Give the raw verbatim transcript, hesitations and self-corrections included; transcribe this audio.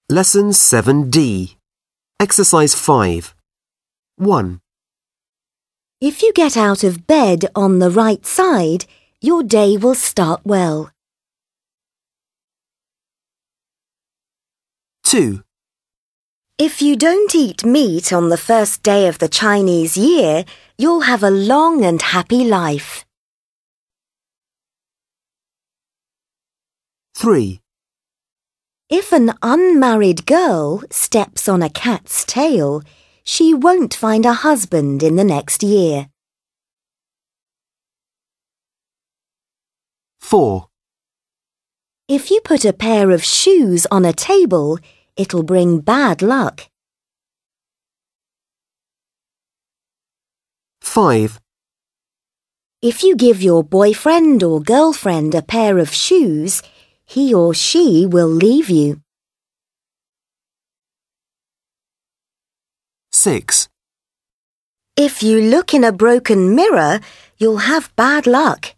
Lesson seven D. Exercise five. one. If you get out of bed on the right side, your day will start well. two. If you don't eat meat on the first day of the Chinese year, you'll have a long and happy life. three. If an unmarried girl steps on a cat's tail, she won't find a husband in the next year. four. If you put a pair of shoes on a table, it'll bring bad luck. five. If you give your boyfriend or girlfriend a pair of shoes, he or she will leave you. six. If you look in a broken mirror, you'll have bad luck.